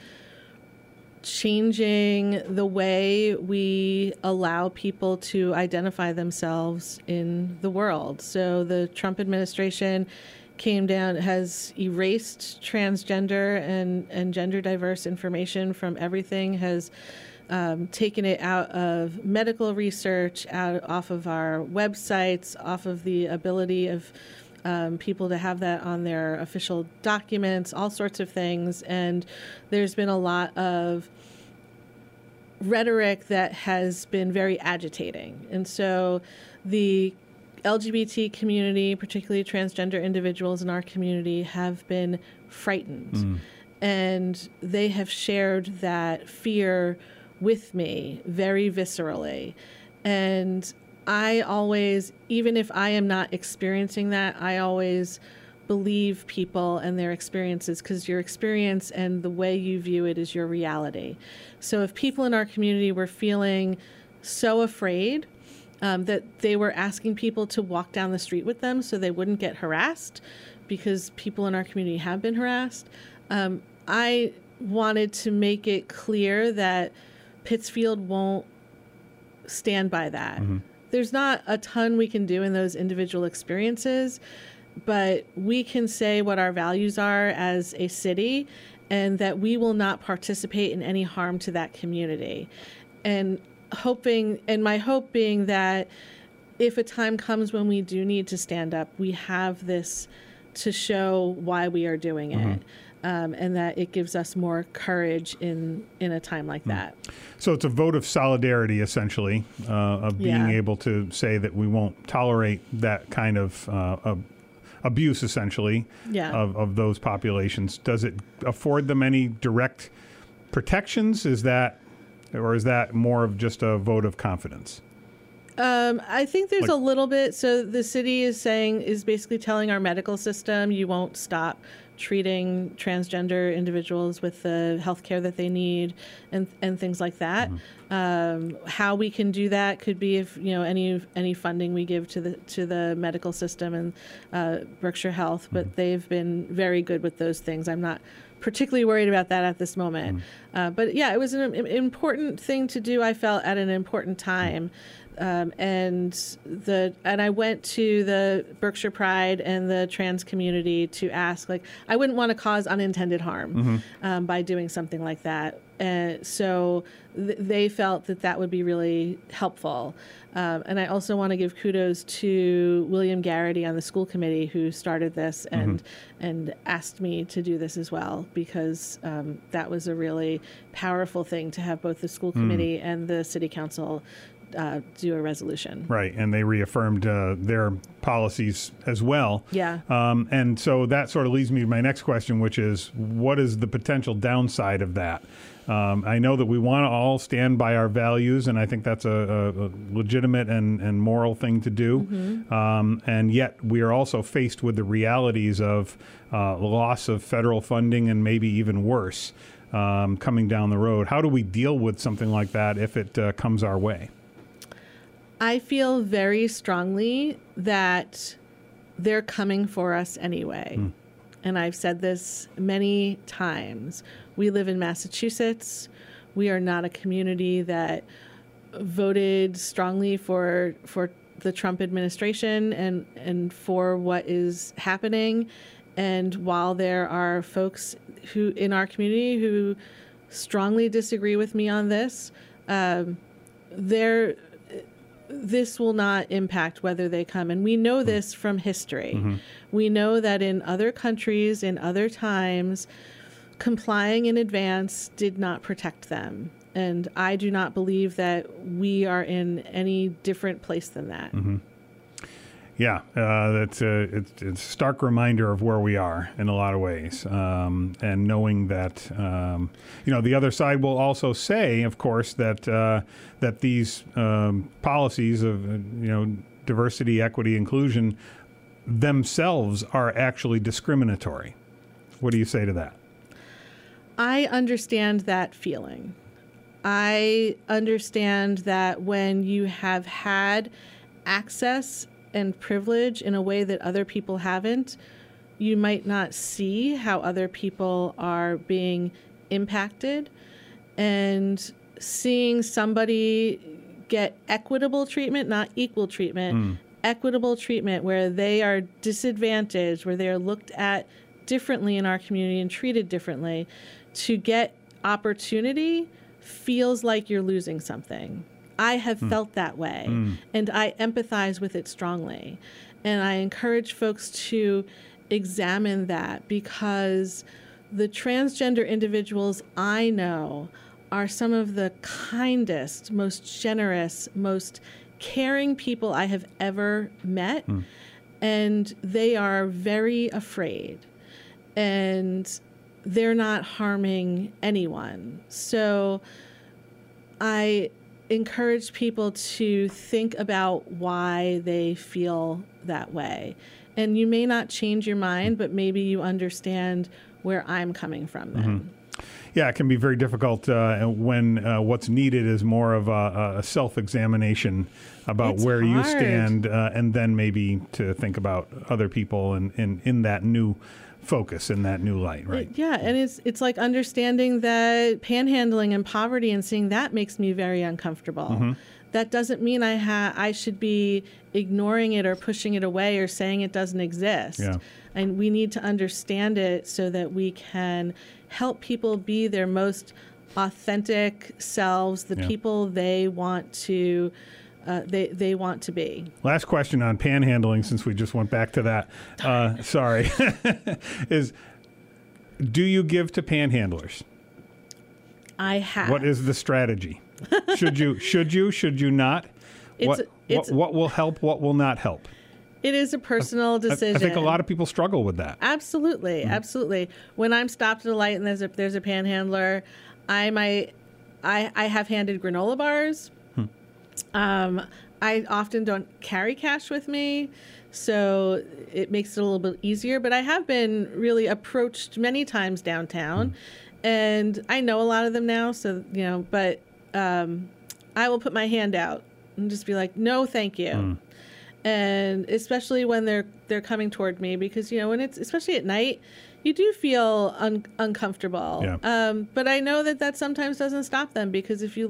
D: changing the way we allow people to identify themselves in the world. So the Trump administration came down, has erased transgender and gender diverse information from everything, has taken it out of medical research, off of our websites, off of the ability of people to have that on their official documents, all sorts of things. And there's been a lot of rhetoric that has been very agitating. And so the LGBT community, particularly transgender individuals in our community, have been frightened. And they have shared that fear with me very viscerally. And I always, even if I am not experiencing that, I always believe people and their experiences, because your experience and the way you view it is your reality. So if people in our community were feeling so afraid that they were asking people to walk down the street with them so they wouldn't get harassed, because people in our community have been harassed, I wanted to make it clear that Pittsfield won't stand by that. There's not a ton we can do in those individual experiences, but we can say what our values are as a city and that we will not participate in any harm to that community. And my hope being that if a time comes when we do need to stand up, we have this to show why we are doing it. And that it gives us more courage in a time like that.
B: So it's a vote of solidarity, essentially, of being able to say that we won't tolerate that kind of abuse, essentially, of those populations. Does it afford them any direct protections? Is that more of just a vote of confidence?
D: I think there's a little bit. So the city is basically telling our medical system, you won't stop treating transgender individuals with the health care that they need and things like that. How we can do that could be if any funding we give to the medical system and Berkshire Health, but they've been very good with those things. I'm not particularly worried about that at this moment. But yeah, it was an important thing to do, I felt, at an important time. And I went to the Berkshire Pride and the trans community to ask, I wouldn't want to cause unintended harm by doing something like that. So they felt that would be really helpful. And I also want to give kudos to William Garrity on the school committee, who started this and asked me to do this as well, because that was a really powerful thing to have both the school committee and the city council do a resolution.
B: Right, and they reaffirmed their policies as well.
D: Yeah.
B: And so that sort of leads me to my next question, which is, what is the potential downside of that? I know that we want to all stand by our values, and I think that's a legitimate and moral thing to do. And yet we are also faced with the realities of loss of federal funding and maybe even worse coming down the road. How do we deal with something like that if it comes our way?
D: I feel very strongly that they're coming for us anyway. And I've said this many times. We live in Massachusetts. We are not a community that voted strongly for the Trump administration and for what is happening. And while there are folks in our community who strongly disagree with me on this, this will not impact whether they come. And we know this from history. We know that in other countries, in other times, complying in advance did not protect them. And I do not believe that we are in any different place than that.
B: Yeah, it's a stark reminder of where we are in a lot of ways, and knowing that the other side will also say, of course, that these policies of diversity, equity, inclusion themselves are actually discriminatory. What do you say to that?
D: I understand that feeling. I understand that when you have had access and privilege in a way that other people haven't, you might not see how other people are being impacted. And seeing somebody get equitable treatment, not equal treatment, equitable treatment where they are disadvantaged, where they are looked at differently in our community and treated differently, to get opportunity feels like you're losing something. I have felt that way, and I empathize with it strongly. And I encourage folks to examine that, because the transgender individuals I know are some of the kindest, most generous, most caring people I have ever met. And they are very afraid, and they're not harming anyone. So I encourage people to think about why they feel that way. And you may not change your mind, but maybe you understand where I'm coming from then.
B: Yeah, it can be very difficult when what's needed is more of a self-examination about
D: It's
B: where you
D: hard.
B: stand, and then maybe to think about other people and in that new focus, in that new light, right?
D: Yeah, and it's like understanding that panhandling and poverty and seeing that makes me very uncomfortable. That doesn't mean I should be ignoring it or pushing it away or saying it doesn't exist.
B: Yeah.
D: And we need to understand it so that we can help people be their most authentic selves, the people they want to they want to be.
B: Last question on panhandling, since we just went back to that. Sorry, is do you give to panhandlers?
D: I have.
B: What is the strategy? Should you not? What will help? What will not help?
D: It is a personal decision.
B: I think a lot of people struggle with that.
D: Absolutely, absolutely. When I'm stopped at a light and there's a panhandler, I have handed granola bars. I often don't carry cash with me, so it makes it a little bit easier. But I have been really approached many times downtown, and I know a lot of them now. So but I will put my hand out and just be like, "No, thank you." And especially when they're coming toward me, because when it's especially at night, you do feel uncomfortable.
B: Yeah.
D: But I know that sometimes doesn't stop them, because if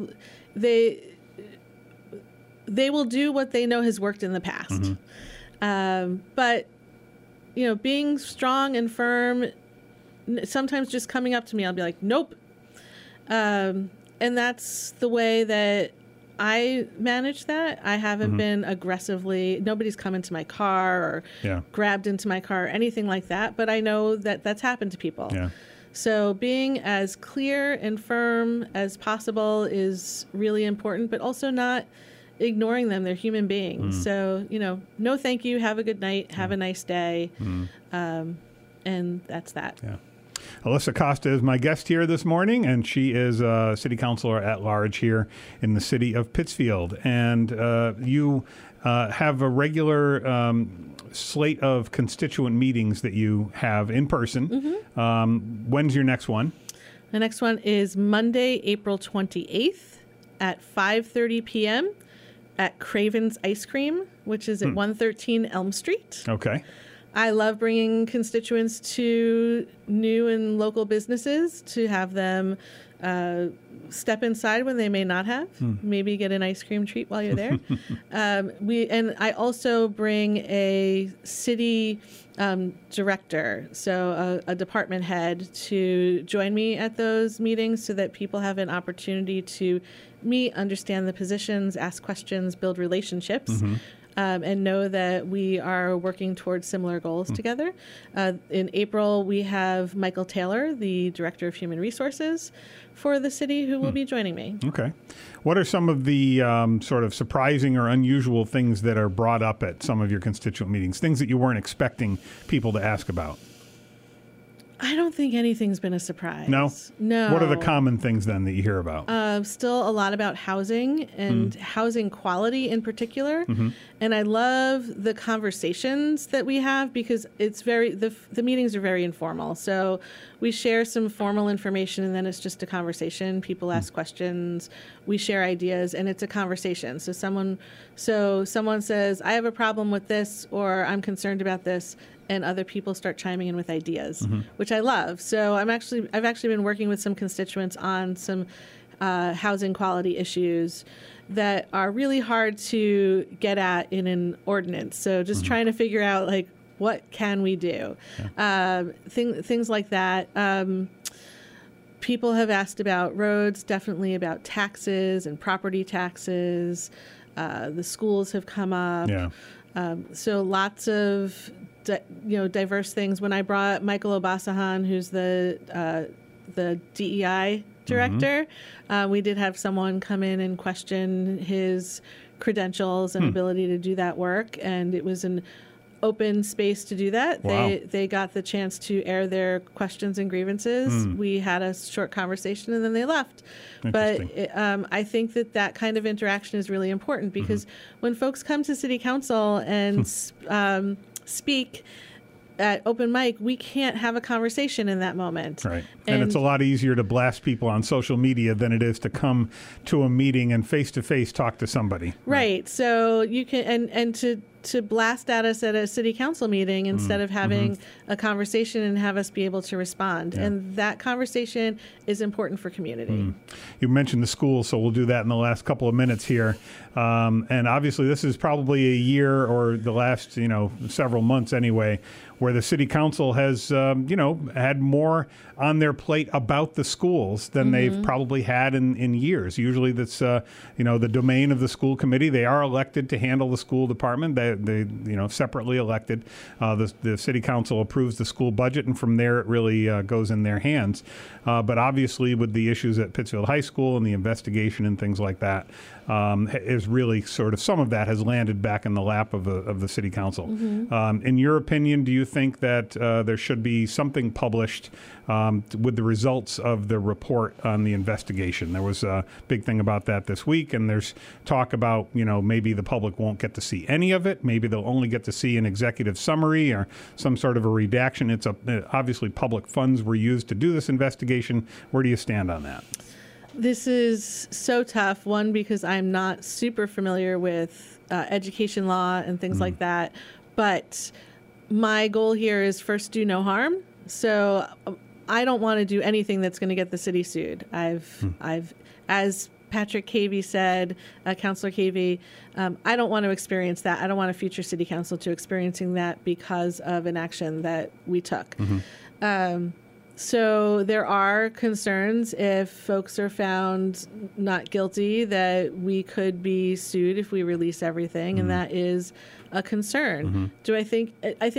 D: they will do what they know has worked in the past. But being strong and firm, sometimes just coming up to me, I'll be like, nope. And that's the way that I manage that. I haven't been aggressively, nobody's come into my car or grabbed into my car or anything like that, but I know that that's happened to people.
B: Yeah.
D: So being as clear and firm as possible is really important, but also not ignoring them. They're human beings. So, no thank you, have a good night, have a nice day. And that's that.
B: Yeah. Alyssa Costa is my guest here this morning, and she is a city councilor at large here in the city of Pittsfield. And you have a regular slate of constituent meetings that you have in person. When's your next one?
D: The next one is Monday, April 28th at 5:30 p.m. at Craven's Ice Cream, which is at 113 Elm Street.
B: Okay.
D: I love bringing constituents to new and local businesses to have them step inside when they may not have. Maybe get an ice cream treat while you're there. And I also bring a city director, so a department head, to join me at those meetings so that people have an opportunity to meet, understand the positions, ask questions, build relationships. And know that we are working towards similar goals together. In April, we have Michael Taylor, the Director of Human Resources for the city, who will be joining me.
B: Okay. What are some of the sort of surprising or unusual things that are brought up at some of your constituent meetings, things that you weren't expecting people to ask about?
D: I don't think anything's been a surprise.
B: No?
D: No.
B: What are the common things then that you hear about?
D: Still a lot about housing and housing quality in particular.
B: Mm-hmm.
D: And I love the conversations that we have because it's the meetings are very informal. So we share some formal information and then it's just a conversation. People ask questions, we share ideas, and it's a conversation. So someone says, I have a problem with this, or I'm concerned about this, and other people start chiming in with ideas, which I love. So I've actually been working with some constituents on some housing quality issues that are really hard to get at in an ordinance. So just trying to figure out, like, what can we do? Yeah. Things like that. People have asked about roads, definitely about taxes and property taxes. The schools have come up. Yeah. So lots of diverse things. When I brought Michael Obasahan, who's the DEI director, we did have someone come in and question his credentials and ability to do that work, and it was an open space to do that. Wow. They got the chance to air their questions and grievances. We had a short conversation and then they left. But I think that kind of interaction is really important because when folks come to City Council and speak at open mic, we can't have a conversation in that moment. Right.
B: And it's a lot easier to blast people on social media than it is to come to a meeting and face-to-face talk to somebody.
D: Right. So you can, and to blast at us at a city council meeting instead of having a conversation and have us be able to respond. Yeah. And that conversation is important for community.
B: You mentioned the schools, so we'll do that in the last couple of minutes here. And obviously this is probably a year or the last, several months anyway, where the city council has, had more on their plate about the schools than they've probably had in years. Usually that's, the domain of the school committee. They are elected to handle the school department. They separately elected. The city council approves the school budget, and from there it really goes in their hands. But obviously with the issues at Pittsfield High School and the investigation and things like that, is really sort of some of that has landed back in the lap of the city council. In your opinion, do you think that there should be something published with the results of the report on the investigation? There was a big thing about that this week, and there's talk about, maybe the public won't get to see any of it. Maybe they'll only get to see an executive summary or some sort of a redaction. Obviously public funds were used to do this investigation. Where do you stand on that?
D: This is so tough. One, because I'm not super familiar with education law and things like that. But my goal here is first do no harm. So I don't want to do anything that's going to get the city sued. I've, as Patrick Cavey said, Councillor Cavey, I don't want to experience that. I don't want a future city council to experiencing that because of an action that we took. So there are concerns if folks are found not guilty that we could be sued if we release everything, and that is a concern. Do I think?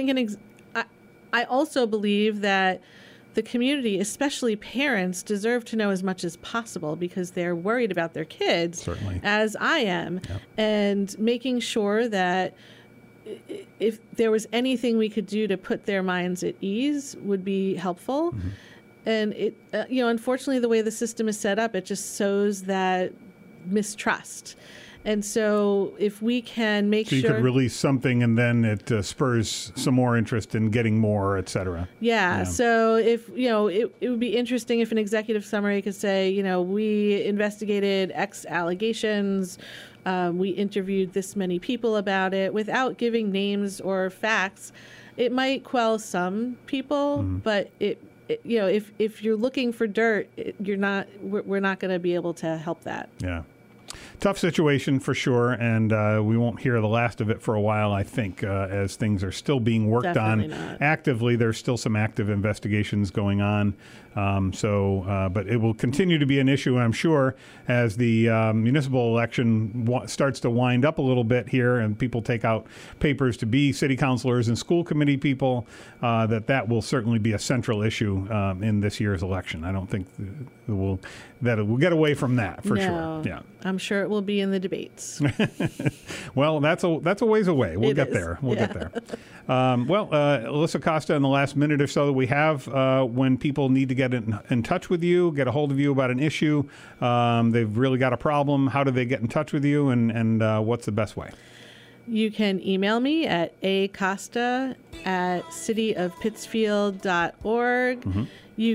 D: I also believe that the community, especially parents, deserve to know as much as possible because they're worried about their kids, as I am, and making sure that if there was anything we could do to put their minds at ease would be helpful. And it, unfortunately, the way the system is set up, it just sows that mistrust. And so if we can make sure...
B: So you could release something and then it spurs some more interest in getting more, et cetera.
D: Yeah. So if, it would be interesting if an executive summary could say, we investigated X allegations, we interviewed this many people about it, without giving names or facts. It might quell some people, but if you're looking for dirt, we're not going to be able to help that.
B: Yeah. Tough situation for sure, and we won't hear the last of it for a while, I think, as things are still being worked on actively. There's still some active investigations going on. But it will continue to be an issue, I'm sure, as the municipal election starts to wind up a little bit here and people take out papers to be city councilors and school committee people, that will certainly be a central issue in this year's election. I don't think it will get away from that for sure. Yeah,
D: I'm sure or will be in the debates.
B: Well, that's a ways away. We'll get there. We'll get there. Alyssa Costa, in the last minute or so that we have, when people need to get in touch with you, get a hold of you about an issue, they've really got a problem, how do they get in touch with you, and what's the best way?
D: You can email me at acosta@cityofpittsfield.org.
B: Mm-hmm.
D: You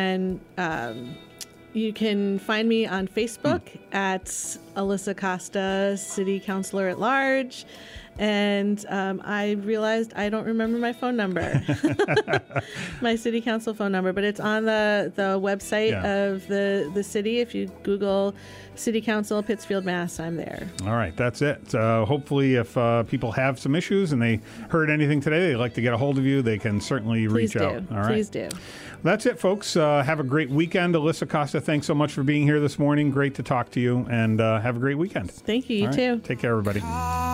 D: can find me on Facebook at Alyssa Costa, City Councilor at Large. And I realized I don't remember my phone number, my city council phone number, but it's on the website of the city. If you Google City Council, Pittsfield, Mass., I'm there. All
B: right, that's it. Hopefully, if people have some issues and they heard anything today, they'd like to get a hold of you, they can certainly reach out. All right.
D: Please do.
B: That's it, folks. Have a great weekend. Alyssa Costa, thanks so much for being here this morning. Great to talk to you, and have a great weekend.
D: Thank you. You too.
B: Take care, everybody.